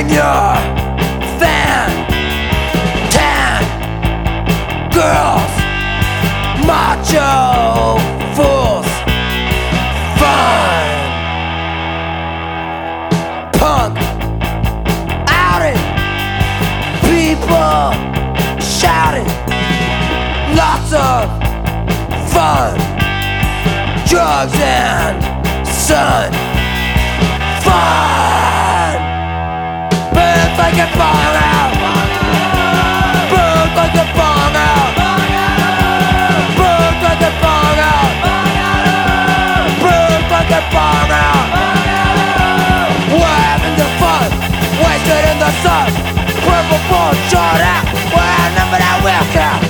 in your van. 10 girls, macho fools, fun. Punk outing, people shouting, lots of fun. Drugs and sun, fun. Burns like a bong out, burns like a bong out, burns like a bong out, burns like a bong out. We're having the fun, wasted in the sun. Purple bull short out, we're outnumbered, I will count.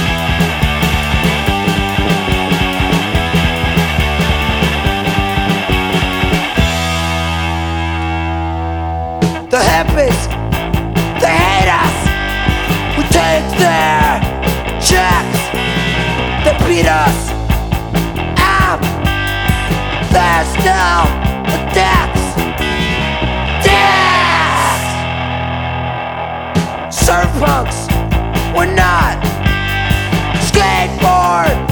The hippies, they hate us. We take their checks. They beat us up. There's still the decks. Decks. Surf punks, we're not. Skateboard